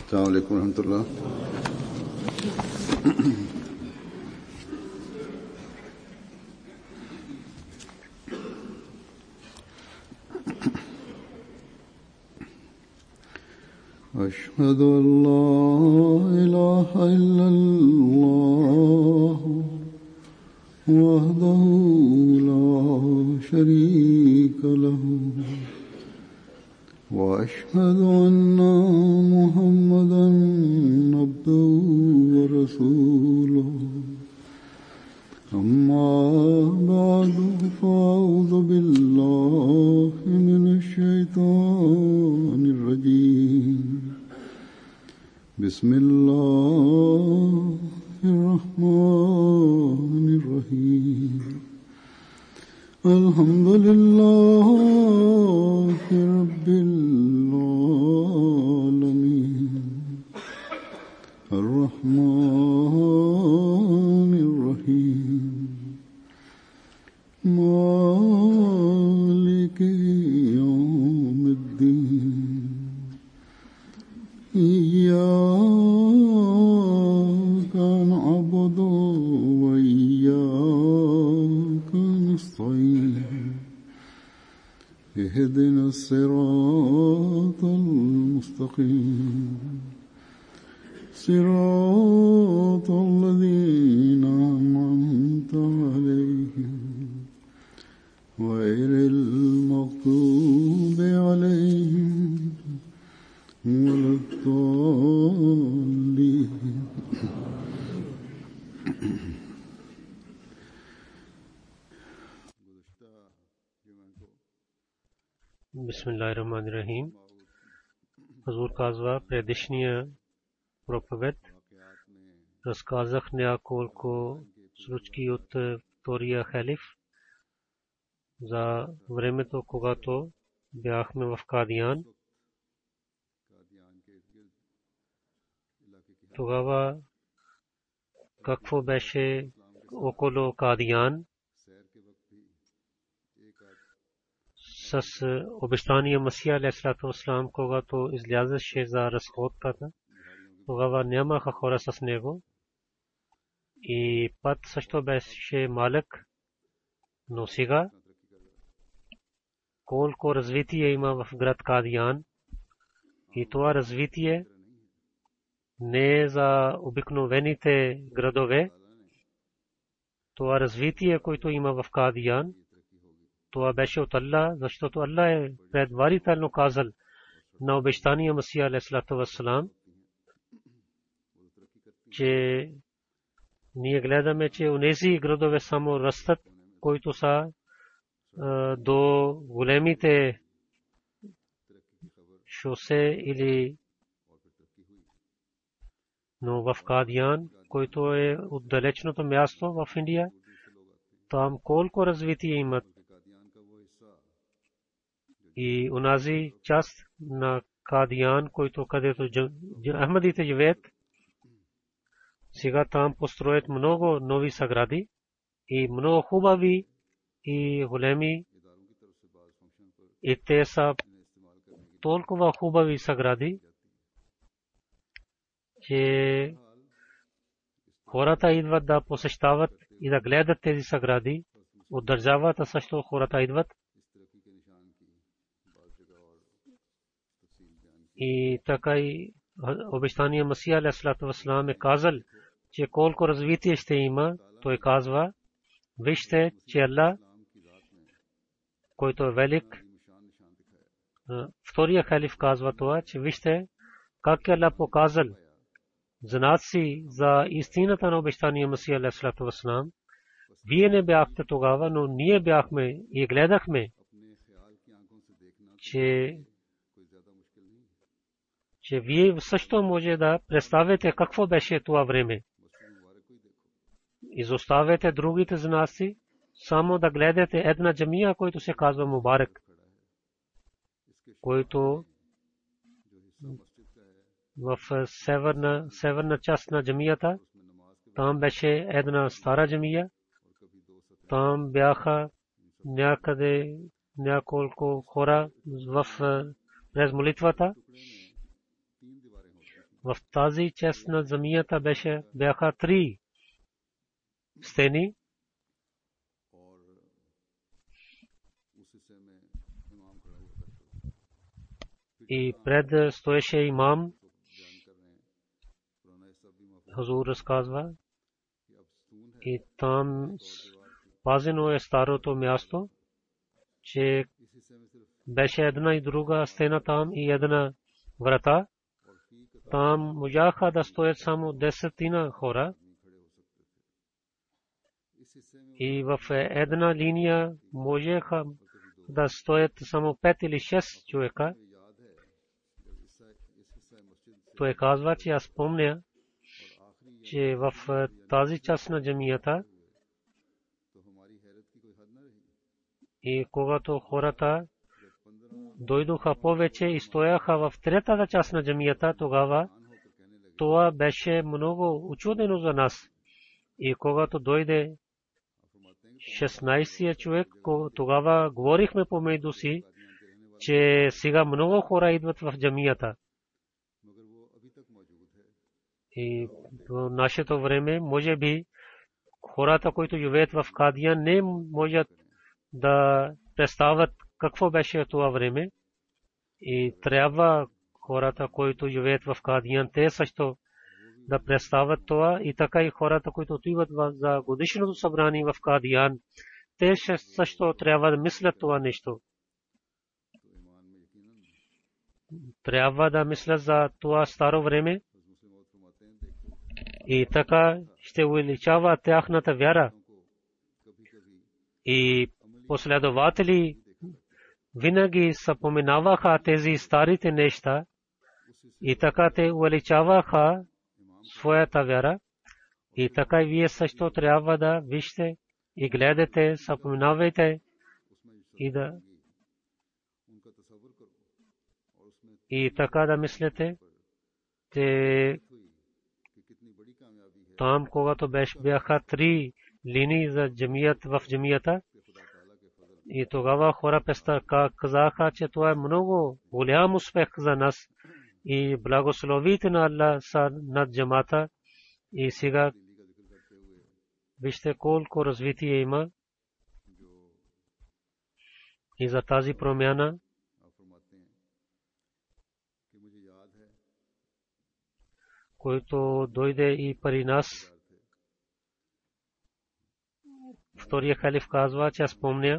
السلام عليكم ورحمة الله. أشهد أن لا إله إلا الله وحده لا شريك له وأشهد أن محمدا عبده ورسوله أما بعد فأعوذ بالله من الشيطان الرجيم بسم الله الرحمن الرحيم الحمد لله رب العالمين الرحمن الرحيم مالك يوم الدين إياك نعبد وإياك نستعين اهدنا الصراط المستقيم صراط الذين أنعمت عليهم غير المغضوب عليهم ولا الضالين. Bismillahirrahmanirrahim. Hazur казва предишния проповед. Разказах няколко случки от втория халиф за времето, когато бяхме в Кадиян. Тогава какво беше около Кадиян с обещания Масия алейхиссалату вассалам, когато излязеше за разходката, тогава нямаха хора с него и път също беше малък, но сега колко развитие има в град Кадиян и това развитие не е за обикновените градове. Това развитие, което има в Кадиян, това беше от Аллах, защото Аллах е предварително казал на обещания Масия алейхиссалату вассалам, че ние гледаме, че онези градове само растат, които са до големите шосе или, но в Кадиян, който е отдалечното място в Индия, там колко развитие имат. И унази част на Кадиян, където Ахмадите живеят, сега там построят много нови сгради и много хубави и големи. И те са толкова хубави сгради, че хората идват да посещават и да гледат тези сгради. От държавата също хората идват. И така и обещания Масия алейхиссалату вассалам е казал, че колко развитие ще има. Той казва, вижте, че Аллах, който е велик, втория халиф казва това, че вижте как Аллах показал знаци за истината на обещания Масия алейхиссалату вассалам. Вие не бяхте тогава, но ние бяхме и гледахме, че вие също може да представите какво беше това време. Изоставете другите знаци, само да гледате една джамия, който се казва Мубарак, който в северна част на джамията, там беше една стара джамия, там бяха някъде няколко хора през молитвата. В тази част на земята бяха 3 стени и пред стоеше имам. Хазур разказва и там пазено е старото място, че беше една и друга стена там и една врата. Там можаха да стоят само 10 хора и в една линия можеха да стоят само 5 или 6 човека. Той казва, че аз помня, че в тази част на джамията и когато хората дойдоха повече и стояха в третата част на джамията, тогава това беше много учудено за нас. И когато дойде 16 човек, тогава говорихме помежду си, че сега много хора идват в джамията. И в нашето време, може би, хората, които живеят в Кадиян, не можат да представят какво беше това време. И трябва хората, които живеят в Кадиян, те също да представят това. И така и хората, които отиват за годишното събрание в Кадиян, те също трябва да мислят това нещо. Трябва да мислят за това старо време. И така ще увеличава тяхната вяра. И последователи винаги съпоменаваха тези старите неща. И така те увеличаваха своята вяра. И така и вие също трябва да вижте и гледате, съпоменавайте и така да мислите, че там, когато бяха 3 линии за джамият в джамията, и тогава хора казаха, че това е много голям успех за нас и благословите на Аллах са над джамата. И сега вижте колко развитие има и за тази промяна. Който дойде и при нас. Втория халиф казва, че аз помня,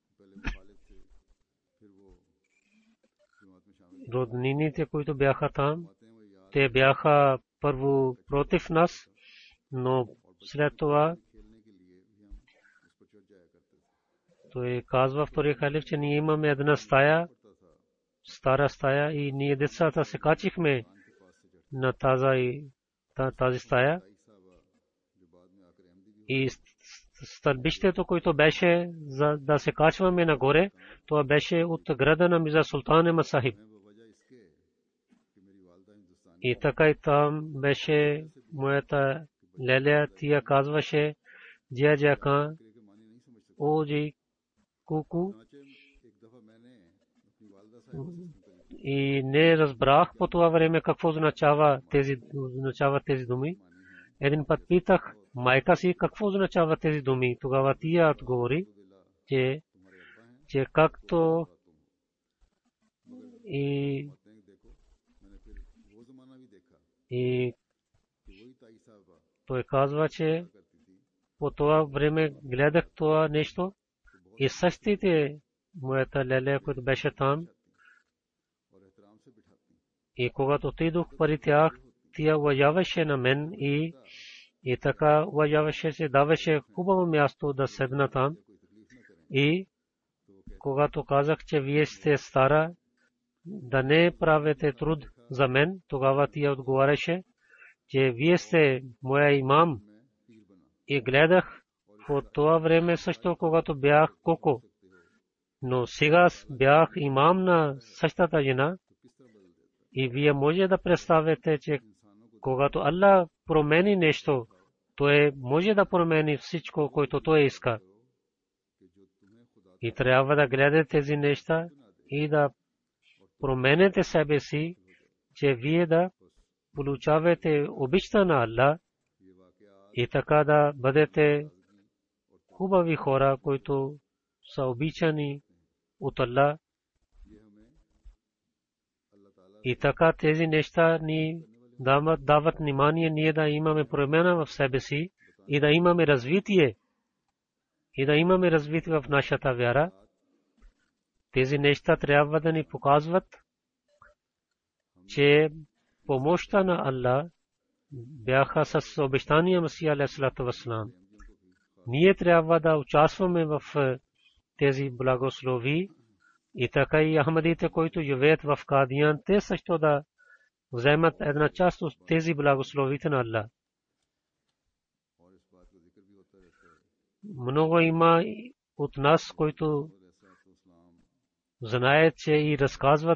роднините, които бяха там, те бяха първо против нас, но след това той казва втория халиф, че ние имаме една стая, стара стая и ние децата се качихме на тази стая и стълбището, което беше за да се качваме нагоре, това беше от града на Мирза Султан Ахмад Сахиб. И така и там беше моята леля, тя казваше джия ка о джи куку. И не разбрах по това време какво означава тези думи. Един път питах майка си какво означава тези думи. Тогава тя отговори, че както и той казва, че по това време гледах това нещо и същите моята леля, която беше там. И когато отидох при тях, тя уважаваше на мен и така уважаваше се, даваше хубаво място да седна там. И когато казах, че вие сте стара, да не правите труд за мен, тогава тя отговаряше, че вие сте моя имам. И гледах по това време също, когато бях коко. Но сега бях имам на същата жена. И вие може да представите, че когато Аллах промени нещо, той може да промени всичко, което той иска. И трябва да гледате тези неща и да променете себе си, че вие да получавате обичта на Аллах и така да бъдете хубави хора, които са обичани от Аллах. И така тези неща ни дават внимание ние да имаме промяна в себе си и да имаме развитие. И да имаме развитие в нашата вяра. Тези неща трябва да ни показват, че помощта на Аллах бяха с обещания Масия алейхиссалату вассалам. Ние трябва да участваме в тези благослови и така и ахмадите, които живеят в Кадиян, те също да вземат една част от тези благословите на Аллах. Много има от нас, които знаят, че и разказват,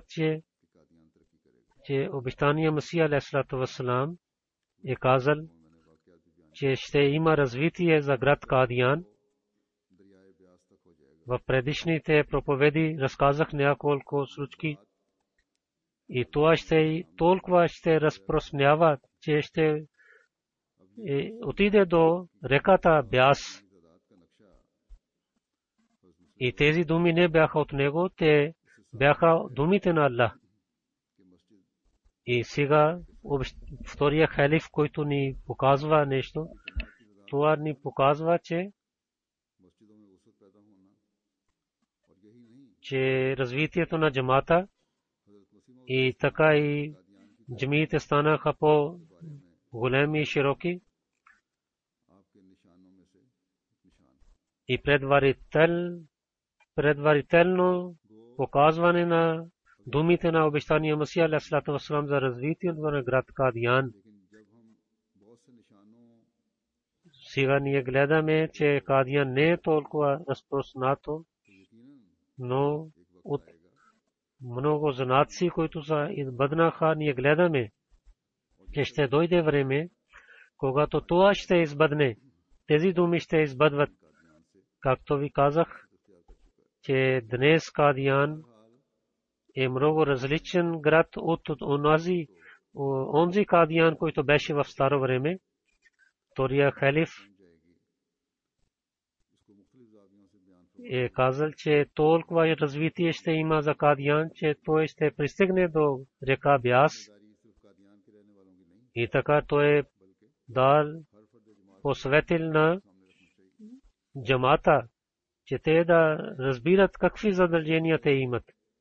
че обещания Масия алейхиссалату вассалам е казал, че ще има развитие за град Кадиян. В предишните проповеди разказах няколко случаи и това толкова ще разпространява, че ще отиде до реката Бяс. И тези думи не бяха от него, те бяха думите на Аллах. И сега втория халиф, който ни показва нещо, това ни показва, че развитието на джамата и така и джамиите станаха по-големи и широки. И предварително показване на думите на обещания Масия алейхиссалату вассалам за развитието на град Кадиян. Сега ние гледаме, че Кадиян не е толкова разпространато, но от много знаци, които са избъднаха, ние гледаме, че ще дойде време, когато това ще избъдне. Тези думи ще избъдват. Както ви казах, че днес Кадиян е много различен град от онзи Кадиян, който беше в старо време. Втория халиф е казал, че толкова развитие ще има за Кадиян, че той ще пристигне до река Бяс. И така той е дал посветил на джамата, че те да разбират какви задължения те имат.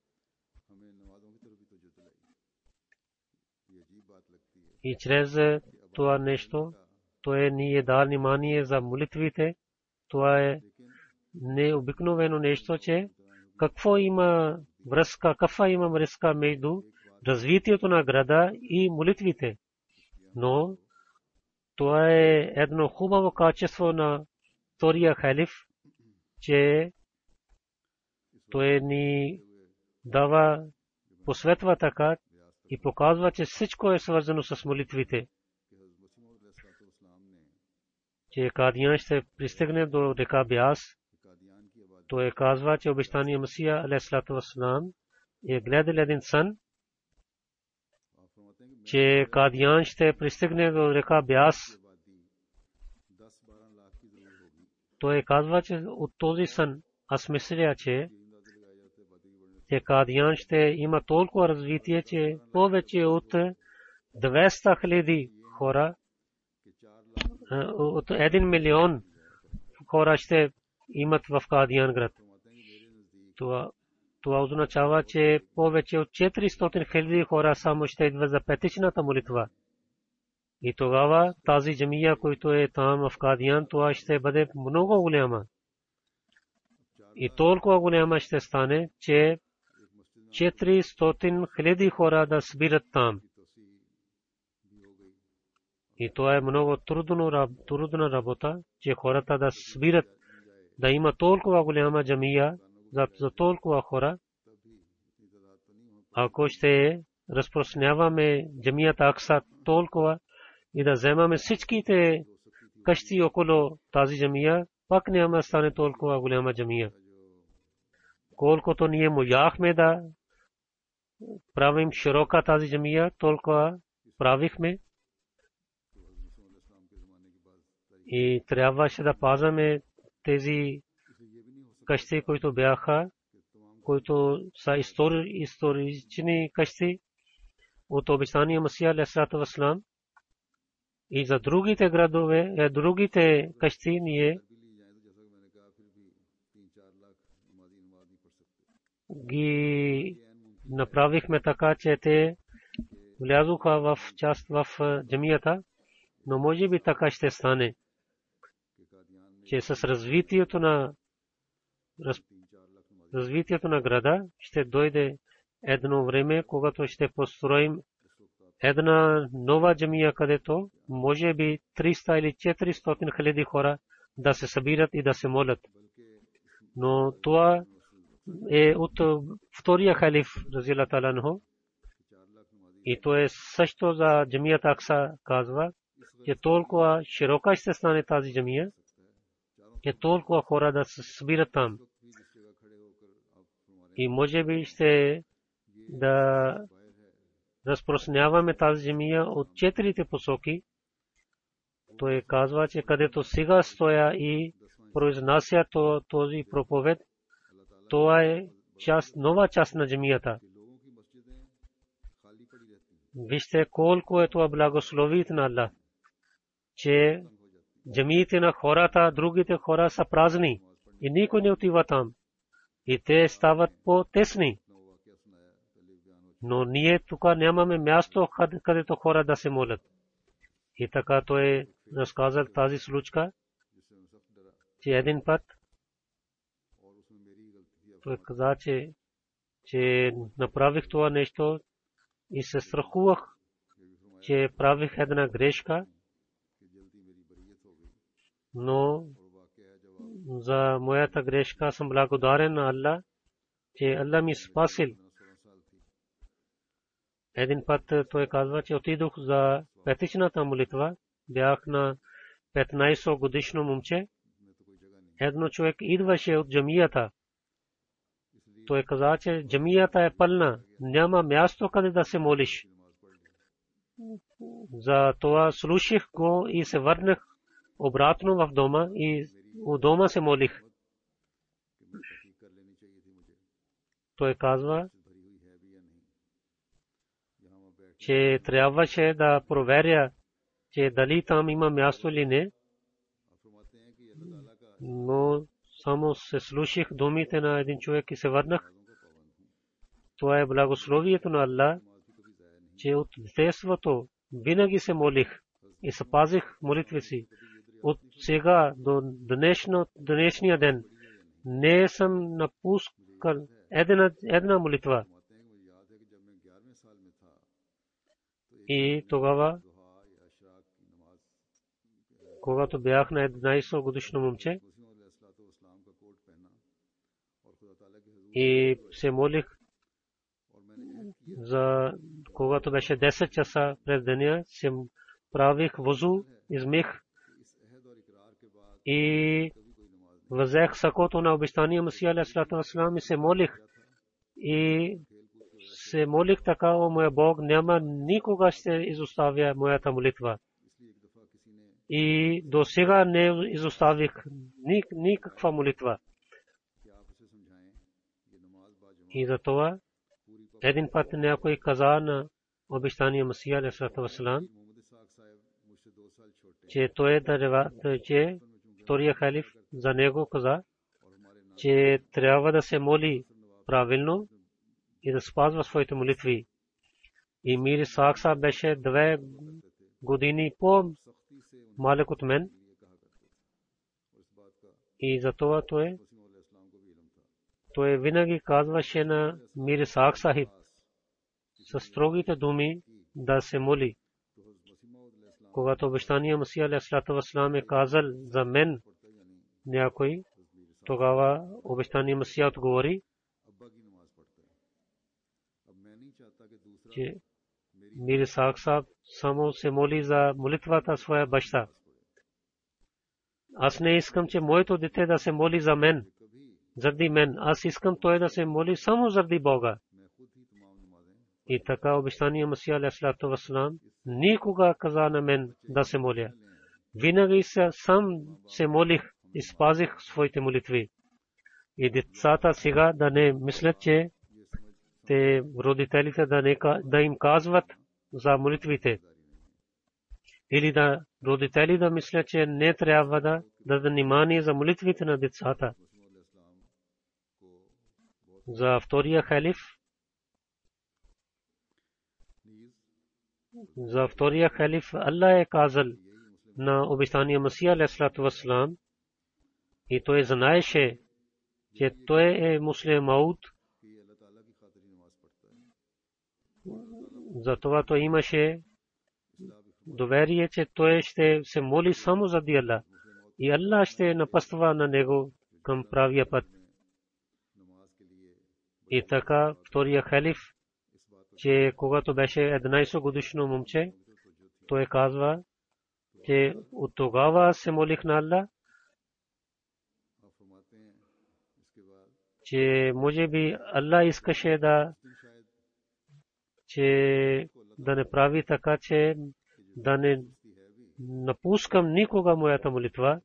И чрез това нещо, той ни е дал внимание за молитвите. Това е необикновено нещо, че каква има връзка между развитието на града и молитвите. Но това е едно хубаво качество на втория халиф, че той ни дава, посветва така и показва, че всичко е свързано с молитвите. Че Кадиян ще пристигне до река Бяс. Той казва, че обещания Масия алейхиссалату вассалам е гледал един сън, че Кадиян ще пристигне до река Бяс. Той казва, че от този сън аз мисля, че Кадиян ще има толкова развитие, че повече от 200 000 хора, от 1 милион хора ще имат в Кадиян град. Това означава, че повече от 400 000 хора само ще идват за петичната молитва. И тогава тази джамия, която е там в Кадиян, това ще бъде много голяма. И толкова голяма ще стане, че 400 000 хора да събират там. И това е много трудна работа, че хората да събират, да има толкова голяма джамия за толкова хора. Ако ще разпространяваме джамията Акса толкова и да вземаме всичките къщи около тази джамия, пак няма стане толкова голяма джамия. Колкото ние можахме да правим широка тази джамия, толкова правихме и трябваше да пазваме тези къщи, които бяха, които са исторични къщи от обещания Масия алейхиссалату вассалам. И за другите градове, другите къщи ние ги направихме така, че те влязоха в част в джамията, но може би така ще стане, че с развитието на града ще дойде едно време, когато ще построим една нова джамия, където може би 300 или 400 хиляди хора да се събират и да се молят. Но това е от втория халиф разияллаху таала анху. И то е също за джамията Акса казва, че толкова широка ще стане тази джамия, че толкова хора да се събират там. И може би ще да разпространяваме тази джамия от четирите посоки. Той казва, че където сега стоя и произнася този проповед, това е нова част на джамията. Вижте колко е това благословит на Аллах, че джамиите на хората, другите хора са празни и никой не отива там. И те стават по-тесни. Но ние тук нямаме място, където хора да се молят. И така той разказал тази случка, че един път той каза, че направих това нещо и се страхувах, че правих една грешка, но за моята грешка съм благодарен на Аллах, че Аллах ми спасил. Един път той казва, че отидох за петичната молитва, бях на 15 годишно момче. Едно човек идваше от джамията. Той каза, че джамията е пълна, няма място къде да се молиш. За това слушах го и се върнах обратно в дома и у дома се молих. Той казва, че трябваше да проверя, че дали там има място или не. Но само се слушах думите на един човек и се върнах. Това е благословието на Аллах, че от детството винаги се молих и запазих молитви си. От сега до днешния ден не съм напускал една молитва. И тогава, когато бях на 11 годишно момче и се молих, за когато беше 10 часа през деня, се правих вузу, измих и взех сакото на обещания Масия алейхиссалату вассалам и се молих. И се молих така, о моя Бог, няма никога ще изоставя моята молитва. И до сега не изоставих никаква молитва. И за това един път някой каза на обещания Масия алейхиссалату вассалам, че той че втория халиф за него каза, че трябва да се моли правилно и да спазва своите молитви. И Мир Исхак Сахиб беше 2 години по-малък от мен. И затова той винаги казваше на Мир Исхак Сахиб със строгите думи да се моли. Когато обещания Масия алейхиссалату вассалам е казал за мен някой, тогава обещания Масия отговори, че Мир Исхак Сахиб само се моли за молитвата своя баща. Аз не искам, че моето дете да се моли за мен, заради мен. Аз искам той да се моли само заради Бога. И така обещания Масия алейхиссалату вассалам никога каза на мен да се моля. Винаги сам се молих и спазих своите молитви. И децата сега да не мислят, че те родителите да им казват за молитвите. Или да родители да мислят, че не трябва да дадат внимание за молитвите на децата. За втория халиф, Аллах е казал на обещания Масия алейхиссалату вассалам, и той знаеше, че той е муслим мауд. Затова той имаше доверие, че той ще се моли само заради Аллах и Аллах ще напъства на него към правия път. И така втория халиф, че когато беше 11 годишно момче, той казва, че от тогава се молих на Аллах, че може би Аллах искаше да не прави така, че да не напускам никога моята молитва.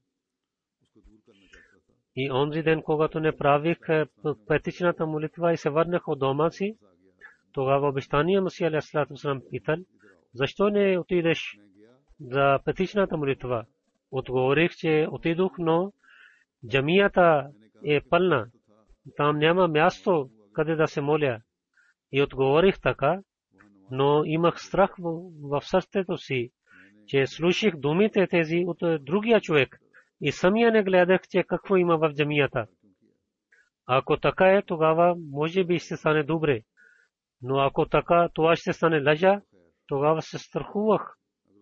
И онзи ден, когато не правих петичната молитва и се върнах от дома си, тогава обещания Масия алейхиссалату вассалам питал, защо не отидеш за петичната молитва? Отговорих, че отидох, но джамията е пълна. Там няма място, къде да се моля. И отговорих така, но имах страх в сърцето си, че слушах думите тези от другия човек и самия не гледах, че какво има в джамията. Ако така е, тогава може би ще стане добре. Но ако така това ще стане лъжа, тогава се страхувах.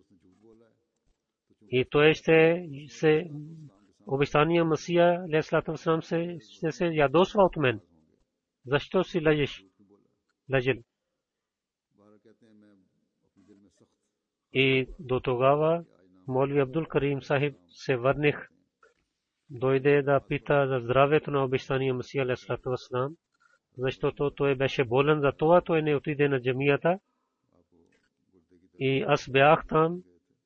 И той ще се обещания Масия алейхиссалату вассалам ще се ядосва от мен. Защо си лъжел? И до тогава Молви Абдул Карим Сахиб се върнах, дойде да пита за здравето на обещания Масия алейхиссалату вассалам, защото той беше болен, за това той не отиде на джамията. И аз бях там,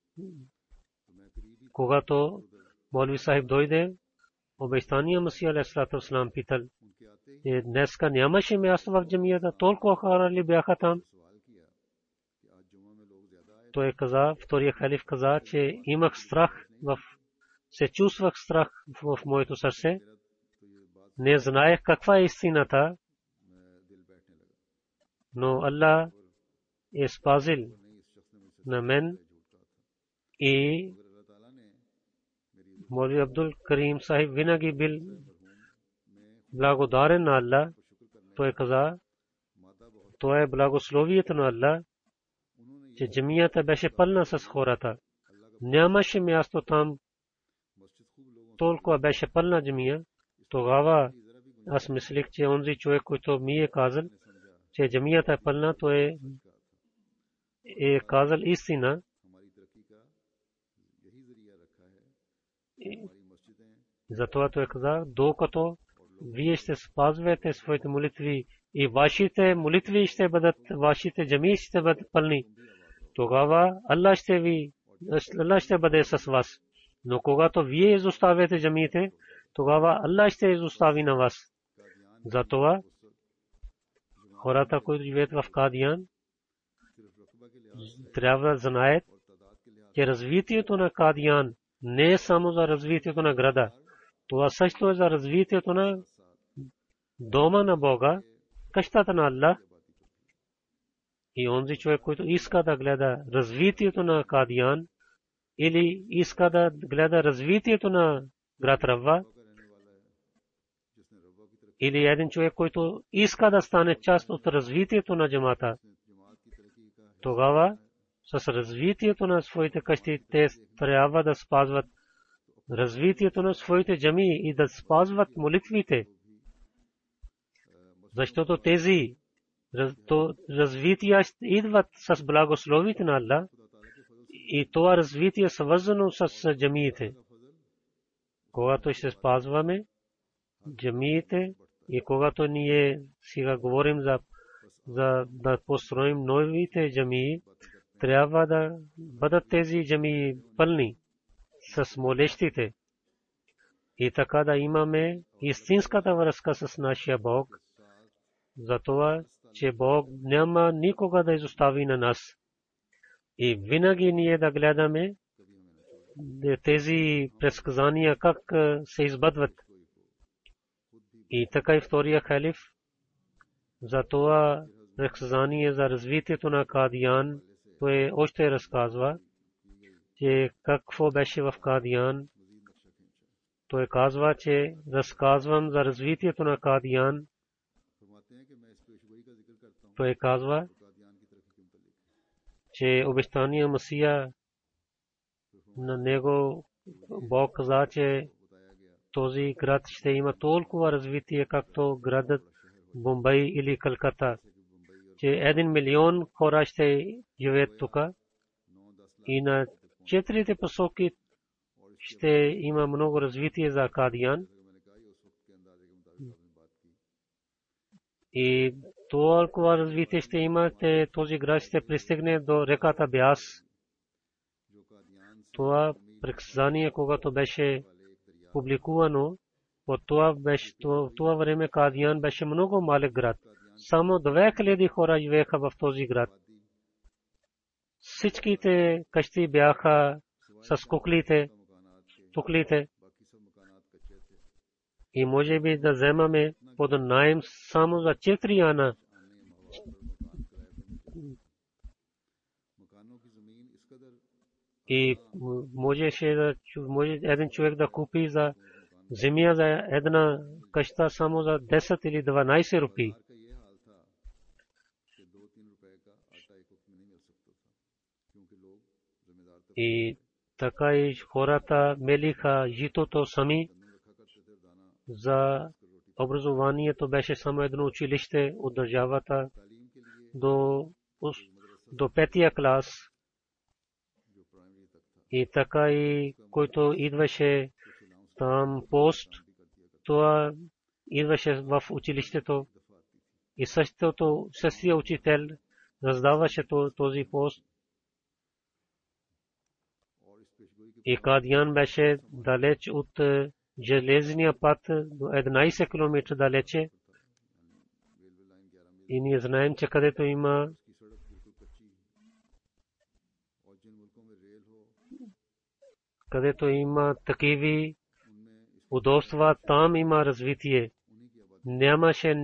когато Молви Сахиб дойде, обещания Масия алейхиссалату вассалам питал, днеска нямаше място в джамията, толкова хора ли бяха там? Той каза, втория халиф каза, че имах страх, се чувствах страх в моето сърце. Не знаех каква е истината, но Аллах е спазил на мен и Молви Абдул Карим Сахиб винаги бил благодарен на Аллах. Той каза, това е благословието на Аллах, че джамията беше пълна с хората. Нямаше място там, толкова беше пълна джамия. Тогава аз мислих, че онзи човек, който ми е казал, че джамията е пълна, той е казал истина. Затова той каза, докато вие ще спазвате своите молитви и вашите молитви ще бъдат, вашите джамии ще бъдат пълни, тогава Аллах ще бъде с вас. Но когато вие изоставяте джамиите, тогава Аллах ще изостави на вас. Затова хората, които живеят в Кадиян, трябва да знаят, че развитието на Кадиян не е само за развитието на града. Това също е за развитието на дома на Бога, къщата на Аллах. И онзи човек, който иска да гледа развитието на Кадиян или иска да гледа развитието на град Рава, или един човек, който иска да стане част от развитието на джамата, тогава с развитието на своите къщи те трябва да спазват развитието на своите джамии и да спазват молитвите. Защото тези развития идват с благословите на Аллах и това развитие е свързано с джамиите. Когато ще спазваме джамиите и когато ние сега говорим за за да построим новите джамии, трябва да бъдат тези джамии пълни с молещите и така да имаме истинската връзка с нашия Бог, за това, че Бог няма никога да изостави на нас. И винаги ние да гледаме тези предсказания как се избъдват. И така и втория халиф, за това предсказание за развитието на Кадиян, той още разказва, че какво беше в Кадиян. Той казва, че разказвам за развитието на Кадиян. Той казва, че обещания Масия на него Бог каза, че този град ще има толкова развитие, както градът Бомбай или Калката, че 1 милион хора ще живеят тук и на 4 посоки ще има много развитие за Кадиян. И толкова развитие ще има, че този град ще пристигне до реката Бяс. Това предсказание, когато беше публикувано, от това време Кадиян беше много малък град. Само 2000 хора живееха в този град. Всичките къщи бяха с туклите. И може би да вземаме под наем само за 4 ана. И може един човек да купи за земя за една къща само за 10 или 12 рупии. И така и хората мелиха житото сами. За образованието беше само едно училище от държавата до 5-я клас. И така и който идваше там пост, това идваше в училището и същия учител раздаваше този пост. И Кадиян беше далеч от железния път до 11 км далече. И ние знаем, че където има такива удобства, там има развитие. Нямаше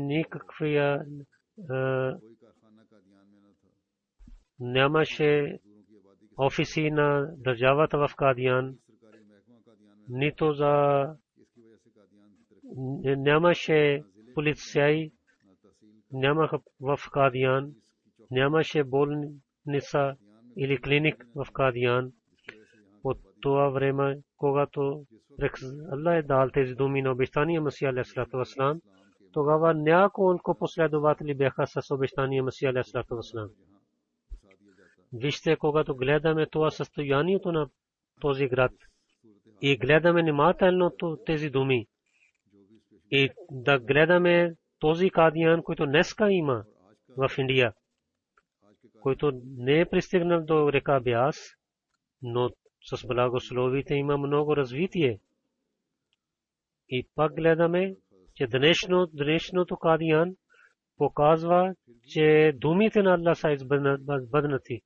нямаше офиси на държавата в Кадиян, нито нямаше полицаи, нямаха в Кадиян, нямаше болница или клиник в Кадиян. От това време, когато Аллах е дал тези думи на обещания Масия алейхиссалату вассалам, тогава няколко последователи бяха с обещания Масия алейхиссалату вассалам. Вижте, когато гледаме това състоянието на този град и гледаме внимателно тези думи и да гледаме този Кадиян, който днеска има в Индия, който не е пристигнал до река Бяс, но с благословите има много развитие. И пак гледаме, че днешното Кадиян показва, че думите на Аллах са избъднати.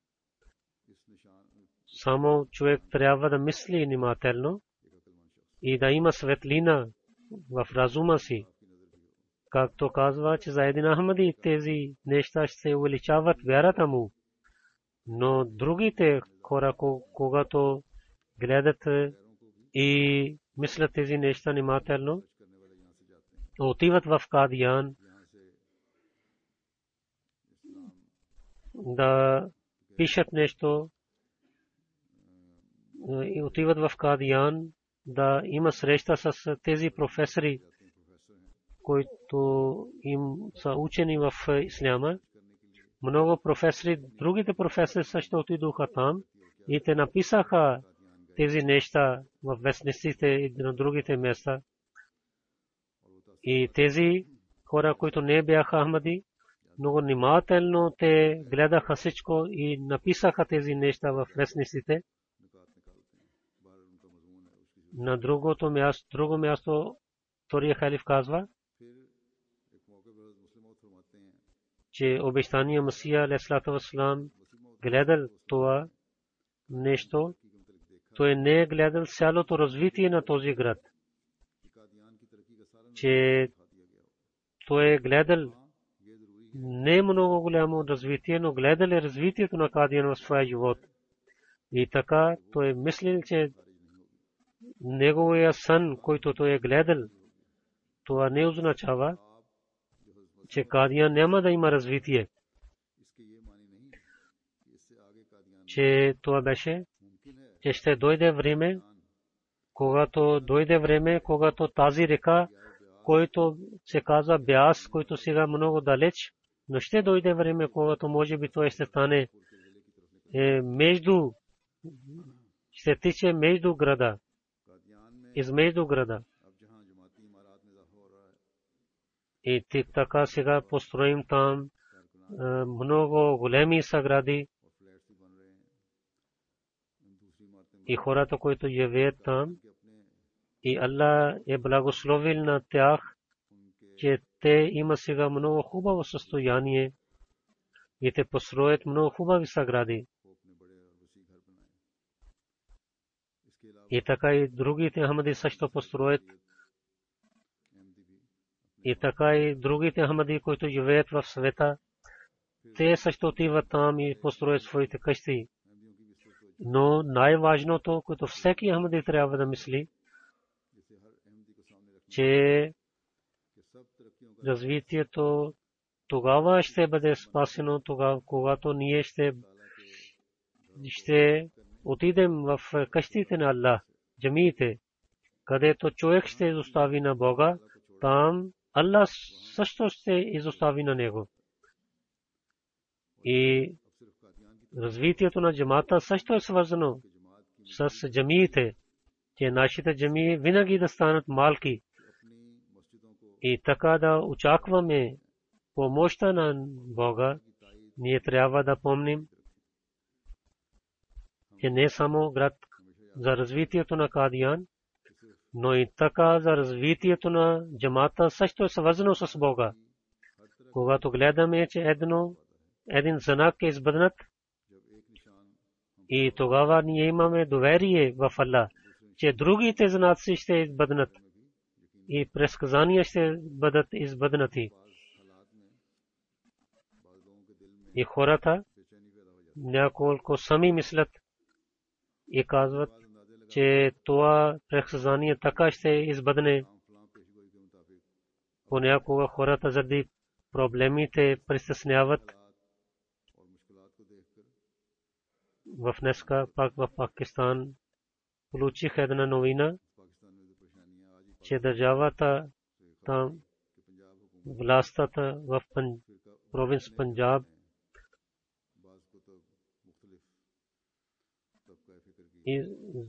Само човек трябва да мисли внимателно и да има светлина в разума си. Както казва, че за един Ахмади тези неща ще увеличават вярата му. Но другите хора, когато гледат и мислят тези неща внимателно, отиват в Кадиян да пишат нещо, и отиват в Кадиян да има среща с тези професори, които им са учени в исляма. Много професори, другите професори също отидоха там и те написаха тези неща в вестниците и на другите места. И тези хора, които не бяха Ахмади, много внимателно те гледаха всичко и написаха тези неща в вестниците. На друго място втория халиф казва, че обещания Масия алейхиссалату вассалам гледал това нещо, той не е гледал цялото развитие на този град, че той е гледал не много голямо развитие, но гледал е развитието на Кадиан в своя живот. И така той мислил, че неговия сън, който той е гледал, това не означава, че Кадиан няма да има развитие. Че това беше, че ще дойде време, когато тази река, който се казва Бяс, който сега много далеч, но ще дойде време, когато може би той ще стане ще тече между града, измежду града. И така сега построим там много големи сгради и хората, които живеят там, и Аллах е благословил на тях, че те има сега много хубаво състояние и те построят много хубави сгради. И така и другите Ахмади също построят. И така и другите Ахмади, които живеят в света, те също отиват там и построят своите къщи. Но най-важното, което всеки Ахмади трябва да мисли, че развитието тогава ще бъде спасено, когато ние ще отидем в къщите на Аллах, джамиите, където човек ще изостави на Бога, там Аллах също ще изостави на него. И развитието на джамата също е свързано с джамиите, че нашите джамии винаги да станат малки. И така да очакваме помощта на Бога, ние трябва да помним, че не само град за развитието на Кадиан, но и така за развитието на джамата също е свързано с Бога. Когато гледаме, че един знак е избъднат, и тогава ние имаме доверие в Аллах, че другите знаци ще избъднат и предсказания ще бъдат избъднати. И хората няколко сами мислят и казват, че това предсказание така ще избъдне. Понякога хората заради проблемите притесняват. В днеска пак в Пакистан получих една новина, че държавата там, властта в провинц Панджаб и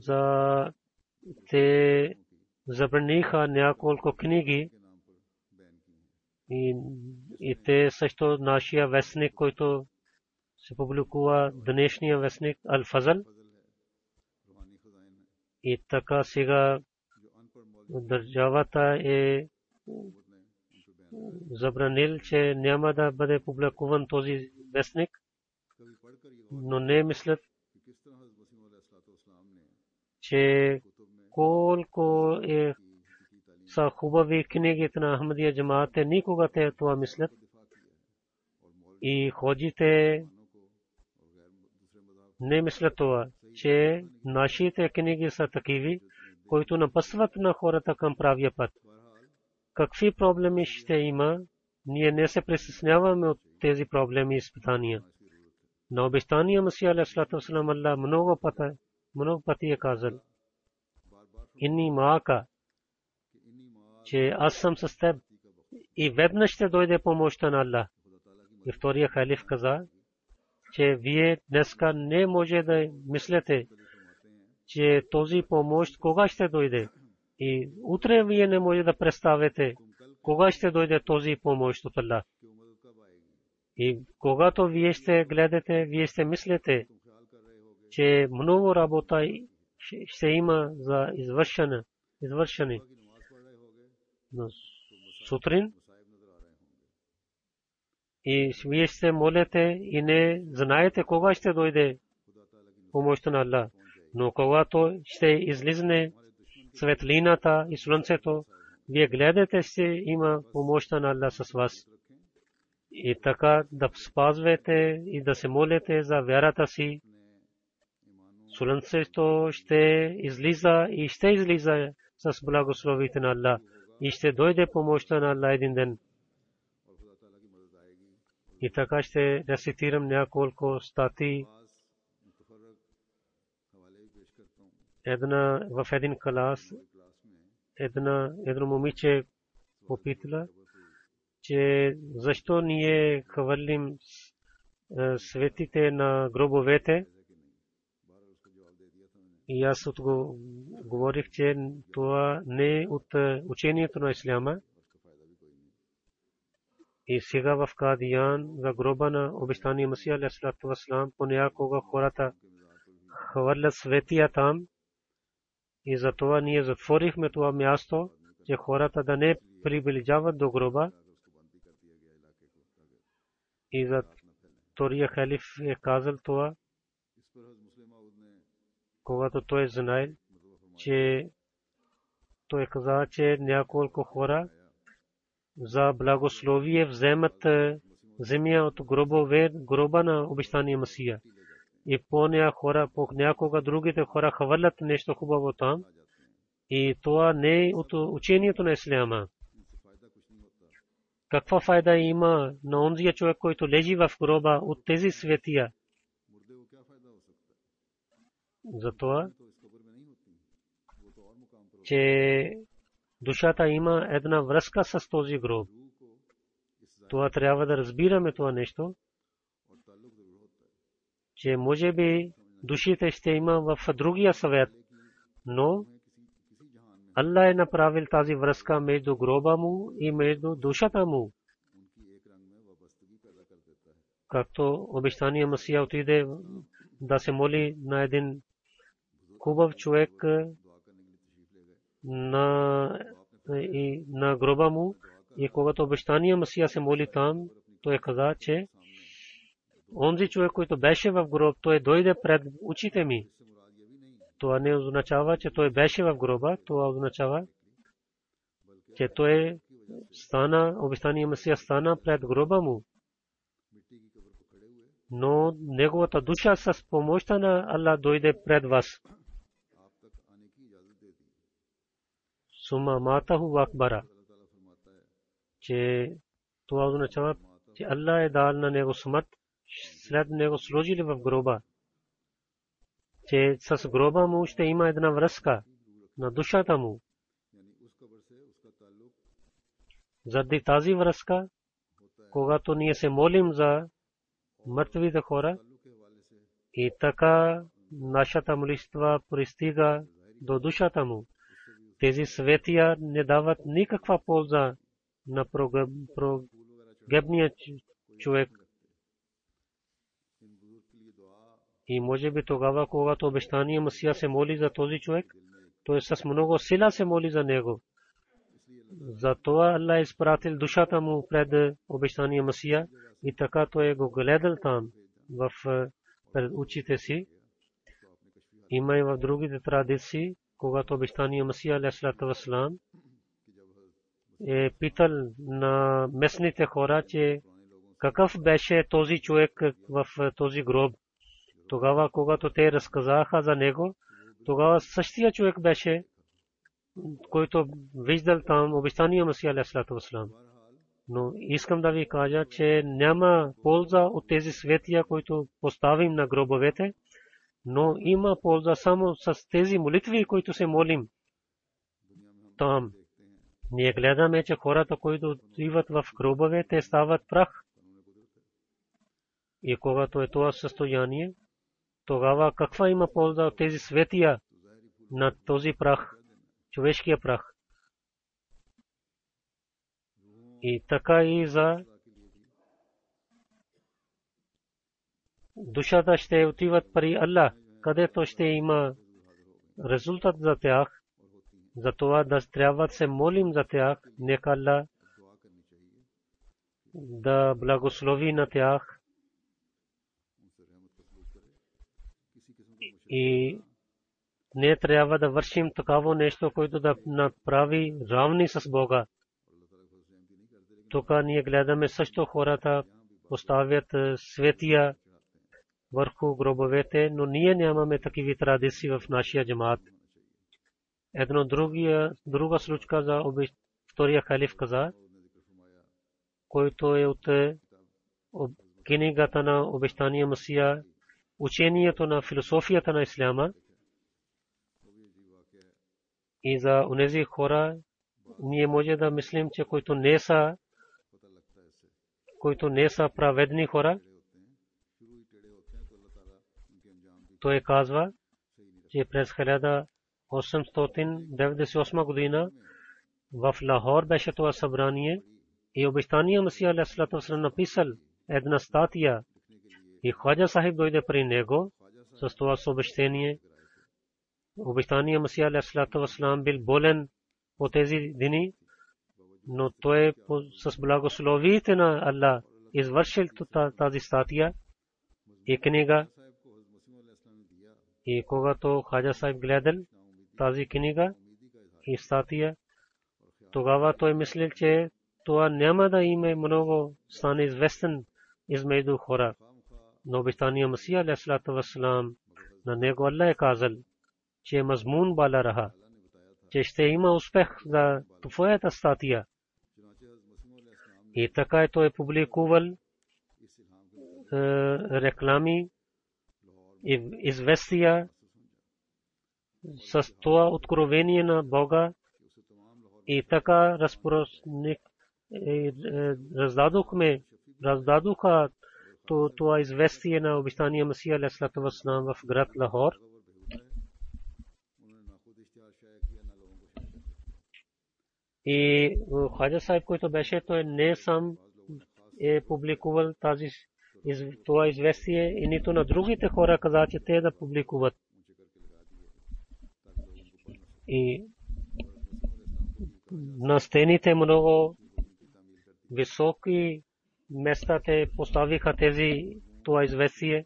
те забраниха няколко книги и те също нашия вестник, който се публикува днешния вестник Ал-Фазл. И така сега държавата е забранил, че няма да бъде публикуван този вестник, но не мислят, че колко са хубави книгите на Ахмадия джамаате, никога те това мислят. И ходжите не мислят това, че нашите книги са такиви, които напъсват на хората към правия път. Какви проблеми ще има, ние не се притесняваме от тези проблеми и изпитания. На обещания Масия алейхиссалату вассалам Аллах много пъти е казал: Инни маака, че аз съм с теб и веднъж ще дойде помощта на Аллах. И втория халиф каза, че вие днеска не може да мислите, че този помощ кога ще дойде. И утре вие не може да представите кога ще дойде този помощ от Аллах. И когато вие ще гледате, вие ще мислите, че много работа ще има за извършане. Но сутрин и вие ще молите и не знаете кога ще дойде помощта на Аллах. Но когато ще излизне светлината и слънцето, вие гледате, ще има помощта на Аллах с вас. И така да спазвате и да се молите за вярата си. Слънцето ще излиза и ще излиза с благословите на Аллах. И ще дойде помощта на Аллах един ден. И така ще рецитирам няколко статии. В един клас едно момиче попитала, че защо ние хвърлим светите на гробовете. И аз говорих, че това не е от учението на исляма. И сега в Кадиян, за гроба на обещания Масия алейхиссалату вассалам, понякога хората хвърлят светия там. И затова ние затворихме това място, че хората да не приближават до гроба. И за втория халиф е казал това, когато той знае, че той каза, че няколко хора за благословие вземат земя от гроба на обещания Масия. И понякога другите хора хвърлят нещо хубаво там. И това не е от учението на исляма. Каква файда има на онзия човек, който лежи в гроба от тези светия? Затова, че душата има една връзка с този гроб. Това трябва да разбираме това нещо, че може би душите ще има в другия свят, но Аллах е направил тази връзка между гроба му и между душата му. Както обещания Масия отиде да се моли на един хубав човек на гроба му, и когато обещания Масия се моли там, той каза, че онзи човек, който беше в гроб, той дойде пред очите ми. Това не означава, че той беше в гроба, това означава, че той стана, обещания Масия стана пред гроба му. Но неговата душа с помощта на Аллах дойде пред вас. Сума матаху акбара. Че това означава, че Аллах е дал на него смърт, след него сложили в гроба. Че с гроба му ще има една връзка на душата му. Заради тази връзка, когато ние се молим за мъртвите хора, и така нашата молитва пристига до душата му. Тези светия не дават никаква полза на прогебния човек. И може би тогава, когато обещания Масия се моли за този човек, той с много сила се моли за него. Затова Аллах е изпратил душата му пред обещания Масия, и така той го гледал там пред очите си. Има и в другите традиции, когато обещания Масия алейхиссалату вассалам е питал на местните хора, че какъв беше този човек в този гроб. Тогава, когато те разказаха за него, тогава същия човек беше, който виждал там обещания Масия алейхиссалату вассалам. Но искам да ви кажа, че няма полза от тези светия, които поставим на гробовете, но има полза само с тези молитви, които се молим там. Ние гледаме, че хората, които отиват в гробове, те стават прах. И когато е това състояние, тогава каква има полза от тези светия на този прах, човешкия прах? И така и за душата ще отиват при Аллах, където ще има резултат за тях. Затова да трябва да се молим за тях. Нека Аллах да благослови на тях и не трябва да вършим такава нещо, което да направи равни с Бога. Тук ние гледаме също хората поставят светия върху гробовете, но ние нямаме такива традиции в нашия джамаат. Друга случка за втория халиф каза, който е от книгата на обещания Масия, учението на философията на исляма. И за онези хора ние може да мислим, че които не са праведни хора. Той казва, че през 1898 година в Лахор беше това събрание и обещания Масия алейхи салату ва салам написал една статия и Хаджа Сахиб дойде при него с това съобщение. Обещания Масия алейхи салату ва салам бил болен по тези дни, но той с благословието на Аллах извършил тази статия и книга. И когато Хаджа Сахиб гледал тази книга и статия, тогава той мислил, че това няма да има много стане известен измежду хора. Но обещания Масия алейхи салату ва салам на него Аллах е казал, че мазмун бала раха, че ще има успех за твоята статия. И така той е публикувал реклами и известия с това откровение на Бога. И така раздадоха това известие на обещания Масия алейхи салату ва салам в град Лахор. И Хаджа Сахиб, който беше, той не сам е публикувал това известие и нито на другите хора каза, че те да публикуват. И на стените много високи места те поставиха това известие,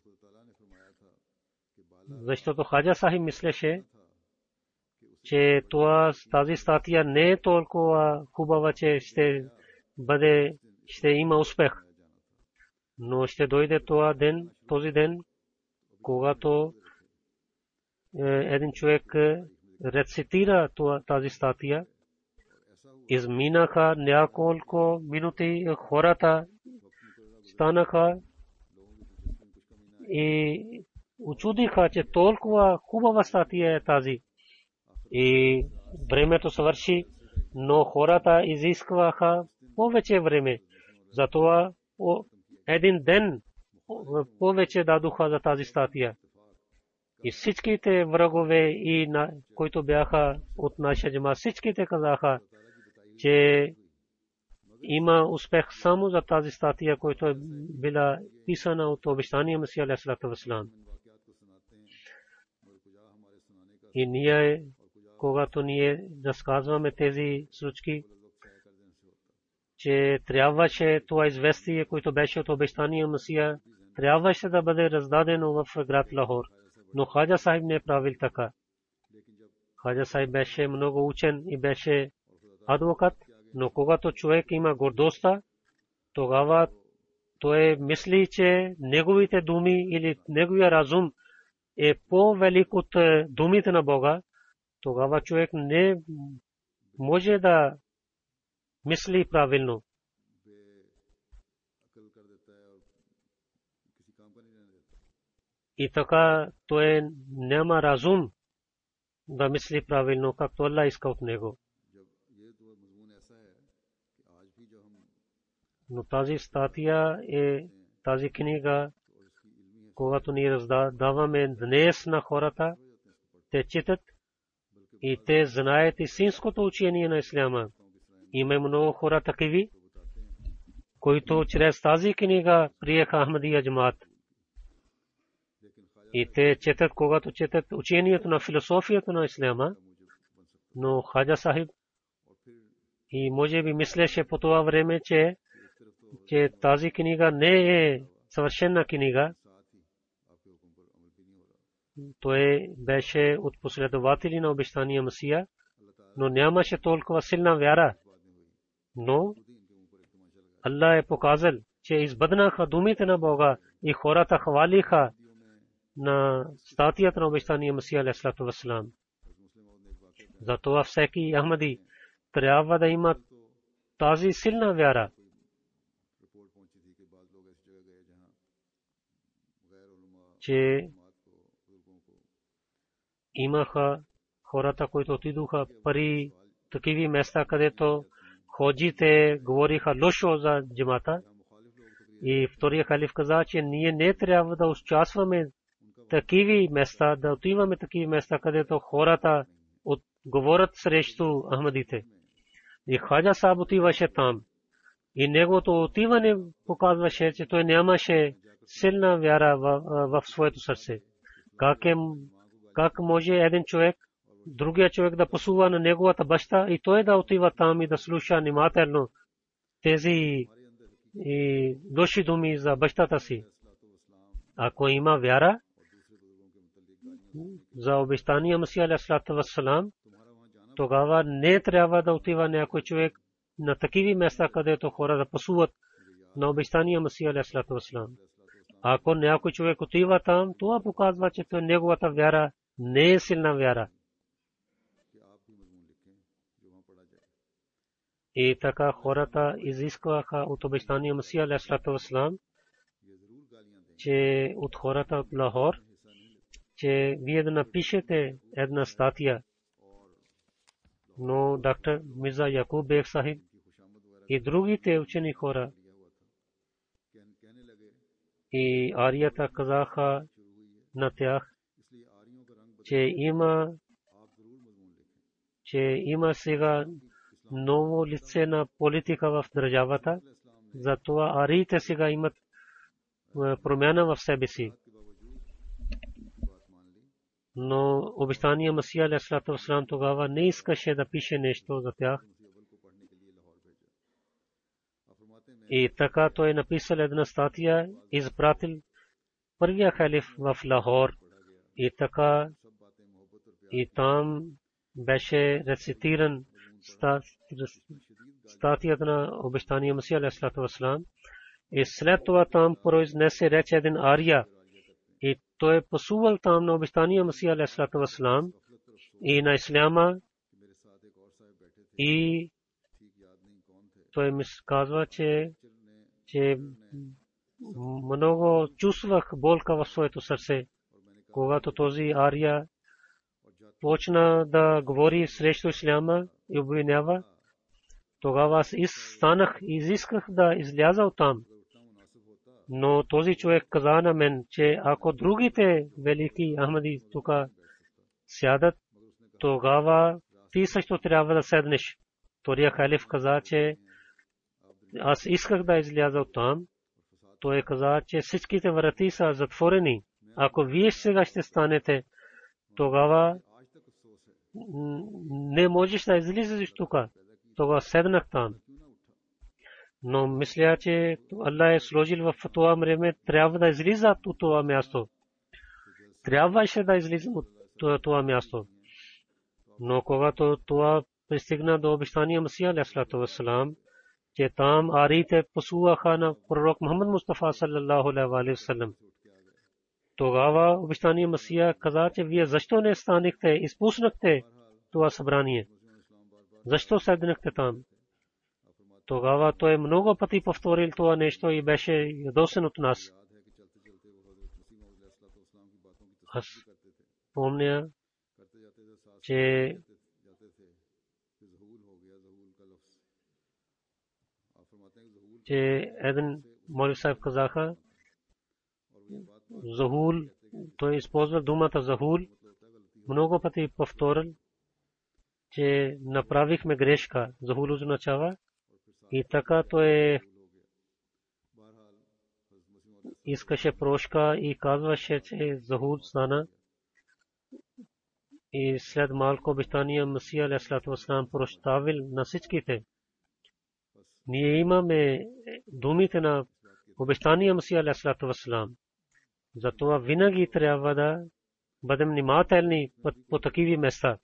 защото Хаджа Сахиб мислеше, че тази статия не е толкова хубава, че ще има успех. Но ще дойде този ден, когато един човек рецитира тази статия. Изминаха няколко минути, хората станаха и учудиха, че толкова хубава статия е тази. И времето свърши, но хората изискваха повече време. Затова един ден повече дадоха за тази статия. И всичките врагове, които бяха от нашия джамаат, всичките казаха, че има успех само за тази статия, която е била писана от обещания Масия алейхи салату ва салам. И ние, когато ние разказваме тези случки, че трябваше това известие, което беше от обещания Масия, трябваше да бъде раздадено в град Лахор. Но Хаджа Сахиб не правил така. Хаджа Сахиб беше много учен и беше адвокат, но когато човек има гордостта, тогава той мисли, че неговите думи или неговия разум е по-велик от думите на Бога. Тогава човек не може да мисли правилно. И така той няма разум да мисли правилно, както Аллах иска от него. Но тази статия е тази книга, когато ние раздаваме днес на хората, те четат и те знаят истинското учение на исляма. Има много хора такива, които чрез тази книга приеха Ахмадия джамаат. И те четат, когато четат учението на философията на исляма, но Хаджа Сахиб и може би мислеше по това време, че тази книга не е съвършена книга. Той беше от последователи на обещания Месия, но нямаше толкова силна вяра. Но Аллах е показал, че избъднаха думите на Бога и хората хвалиха на статията на обещания Месия алейхиссалату вассалам. Затова всеки Ахмади трябва да има тази силна вяра. Че имаха хората, които отидоха пари такива места, където ходжите говориха лошо за джамата. И втория халиф каза, че ние не трябва да участваме такива места, да отиваме такива места, където хората говорят срещу Ахмадите. И Хаджа Сахиб отиваше там. И неговото отиване показваше, че той нямаше силна вяра в своето сърце. Как може един човек, другия човек да посува на неговата баща и той да отива там и да слуша внимателно тези лоши думи за бащата си? Ако има вяра за обещания Месия алейхиссалату вассалам, тогава не трябва да отива някой човек на такива места, където хора да посуват на обещания Месия алейхиссалату вассалам. Ако някой човек отива там, това показва, че неговата вяра не е силна вяра. И така хората изискваха от обещания Месия алейхиссалату вассалам, че от хората от Лахор, че вие да напишете една статия. Но доктор Мирза Якуб Бек Сахиб и другите учени хора и арията казаха на тях, че има сега ново лице на политика в държавата. Затова ариите сега имат промяна в себе си. Но обещания Месия алейхиссалату вассалам тогава не искаше да пише нещо за тях. И така той написал една статия, изпратил първия халиф в Лахор. И така и там беше рецитиран статията на обещания Месия алейхиссалату вассалам. И след това там произнесе реч един ария. И той посувал там на обещания Месия алейхиссалату вассалам и на исляма. И той ми казва, че много чувствах болка в своето сърце, когато този ария почна да говори срещу исляма и обвинява. Тогава аз станах и изисках да изляза оттам. Но този човек каза на мен, че ако другите велики Ахмади тук сядат, тогава ти също трябва да седнеш. Втория халиф каза, че аз исках да изляза оттам. Той каза, че всичките врати са затворени. Ако вие сега ще станете, тогава не можеш да излизаш тук. Тогава седнах там. Но мисля, че Аллах е сложил в това време, трябва да излиза от това място. Трябваше да излизам от това място. Но когато това пристигна до обещания Месия алейхиссалату вассалам, че там ариите посуваха на пророк Мухаммад Мустафа саллаллаху алейхи ва саллям, тогава обещания Месия каза, че вие защо не станахте, изпуснахте това събрание? Защо седнахте там? Тогава той много пъти повторил това нещо и беше ядосен от нас. Аз помня, че един Молви Сахиб казаха, Захул, той използва думата Захул, много пъти повторил, че направихме грешка. Захул означава. И така той искаше прошка и казваше, че Захуд стана. И след малко обещания Масия алейхиссалату вассалам прощавил на всичките. Ние имаме думите на обещания Масия алейхиссалату вассалам. Затова винаги трябва да бъдем внимателни по такива места.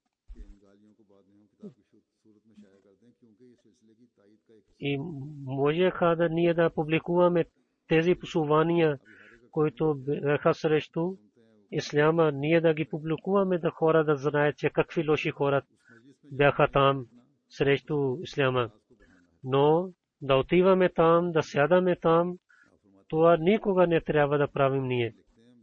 И можеха да ние да публикуваме тези послания, които бяха срещу исляма, ние да ги публикуваме, да хора да знаят, че какви лоши хора бяха там срещу исляма. Но да отиваме там, да сядаме там, това никога не трябва да правим ние.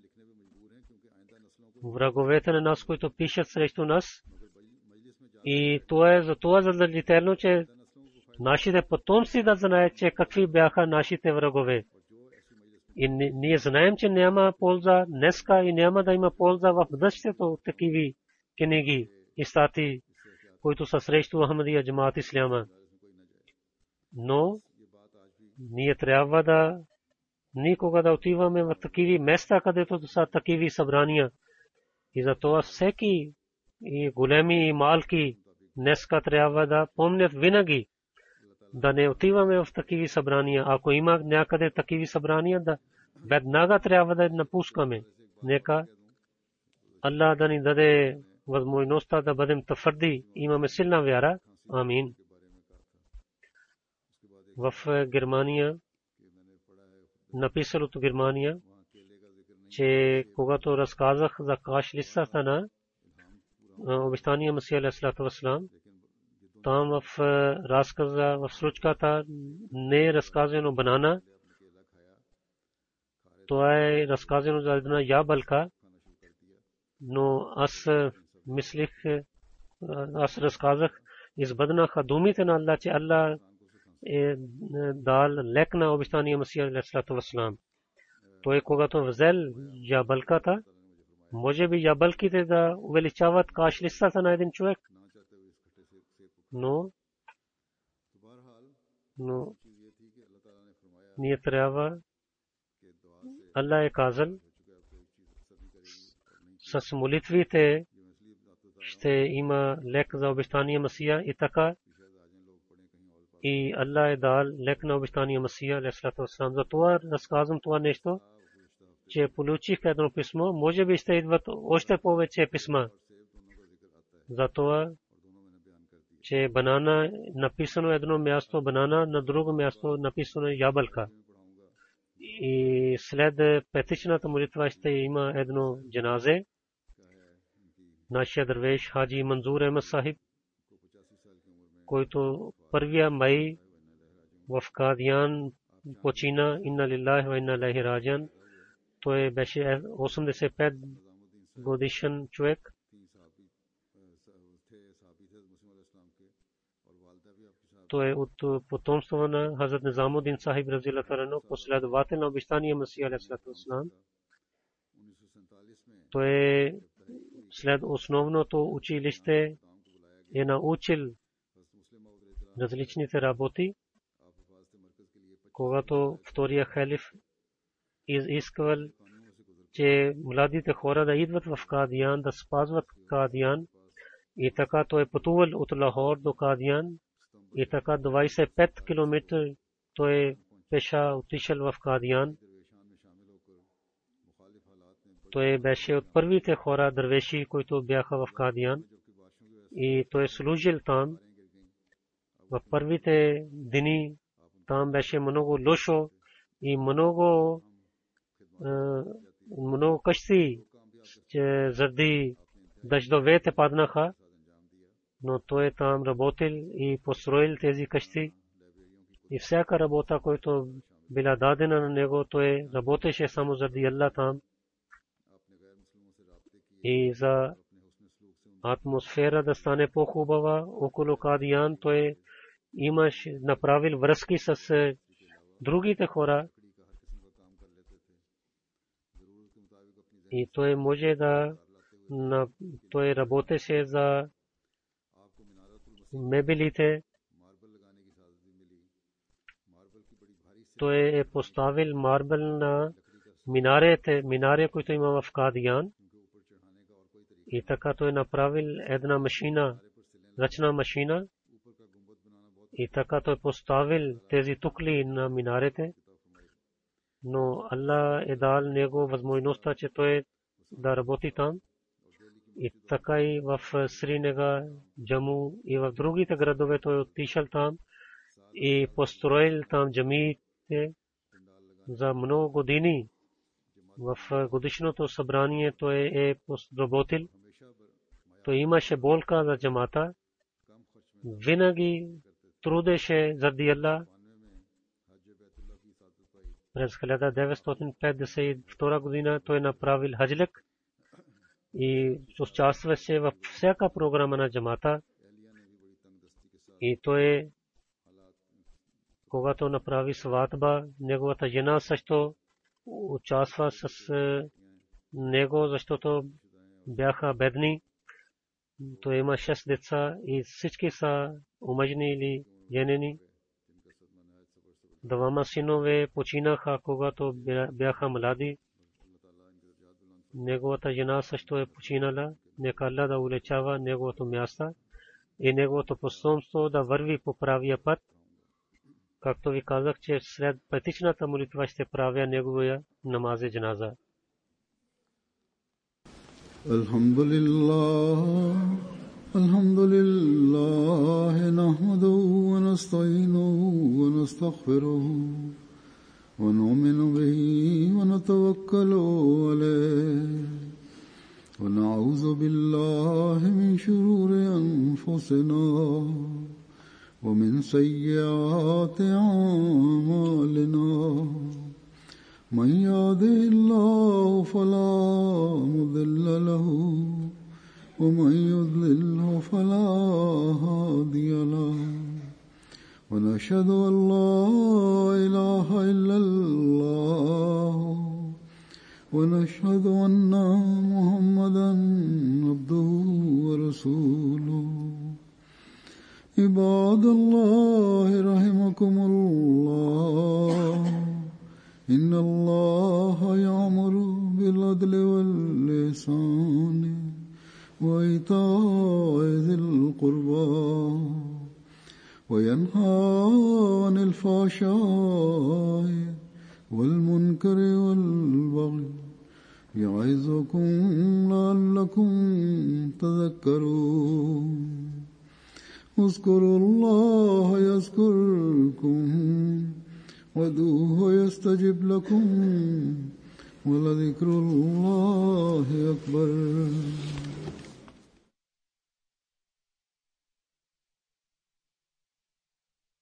Враговете на нас, които пишат срещу нас, и това е за това задължително, че нашите потомци да знаят, че какви бяха нашите врагове. И ние знаем, че няма полза днеска и няма да има полза в бъдещето от такива книги и статии, които са срещу Ахмадия Джамаат Исляма. Но ние трябва да никога да отиваме в такива места, където са такива събрания. И затова всеки и големи и малки днеска трябва да помнят винаги да не отиваме в такива събрания. Ако има някъде такива събрания, да веднага трябва да напускаме. Нека Аллах да ни даде възможността да бъдем твърди. Имаме силна вяра. Амин. В Германия, написал от Германия, че когато разказах за каш листата на обещания Масия алейхиссалату вассалам, там в разказа, в случката не е разказано банана. Това е разказано за една ябълка. Но аз мислих, аз разказах, избъднаха думите на Аллах, че Аллах е дал лек на обещания Масия алейхиссалату вассалам. Той когато взел ябълката, може би ябълките да увеличават каш листата на един човек. Но ние трябва, Аллах е казал, с молитвите ще има лек за обещания Масия и така. И Аллах е дал лек на обещания Масия алейхиссалату вассалам. Затова разказвам това нещо, че получих едно писмо, може би ще идват още повече писма. Затова, че банана написано едно място банана, на друго място написано ябълка. И след петичната молитва ще има едно джаназе. Нашия дървеш Хаджи Манзур Ахмад Сахиб, който 1 май в Кадиян почина, инна лиллахи ва инна илайхи раджиун. Той беше 85 годишен човек. Той от потомство на Хазрат Низамуддин Сахиб разияллаху анху, последовател на обещания Масия алейхиссалату вассалам. Той след основното училище е научил различните работи. Когато втория халиф изисквал, че младите хора да идват в Кадиян, да спазват Кадиян, и така той пътувал от Лахор до Кадиян, и така 25 км той пеша отишъл в Кадиян. Той беше от първите хора дървеши, които бяха в Кадиян, и той служил там. В първите дни там беше много лошо и много къщи, че заради дъждовете паднаха, но той там работил и построил тези къщи. И всяка работа, която била дадена на него, той работеше само заради Аллах там. И за атмосфера да стане по-хубава около Кадиян, той имаш направил връзки с другите хора. И той може да той работеше за мебелите. той е поставил марбъл на минаре, които има в Кадиян. И така той е направил една машина, ръчна машина. И така той поставил тези тукли на минарете. Но Аллах е дал него възможността, че той да работи там. И така и в Сринегар, Джаму и в другите градове той отишъл там и построил там джамиите за много години. В годишното събрание той е работил. Той имаше болка за джамата. Винаги трудеше заради Аллах. През 1952 година той направил хаджлик и участваше във всяка програма на джамата. И той, когато направи сватба, неговата жена също участва с него, защото бяха бедни. Той има 6 деца и всички са омъжени или женени. Двама синове починаха, когато бяха млади. Неговата жена също е починала. Нека Аллах да улечава неговото място и неговото потомство да върви по правия път. Както ви казах, че след петичната молитва ще правя неговия намаз джаназа. Alhamdulillah, nahmaduhu wa nasta'inuhu wa nastaghfiruhu wa nu'minu bihi wa natawakkalu alayhi wa na'udhu billahi min shururi anfusina wa min sayyiati a'malina. Man yahdihillahu fala mudilla lahu ومن يضلله فلا هادي له ونشهد أن لا إله إلا الله ونشهد أن محمدا عبده ورسوله. عباد الله رحمكم الله إن الله يأمر بالعدل والإحسان وإيتاء ذي القربى وينهى عن الفحشاء والمنكر والبغي يعظكم لعلكم تذكرون. اذكروا الله يذكركم وادعوه يستجب لكم ولذكر الله أكبر.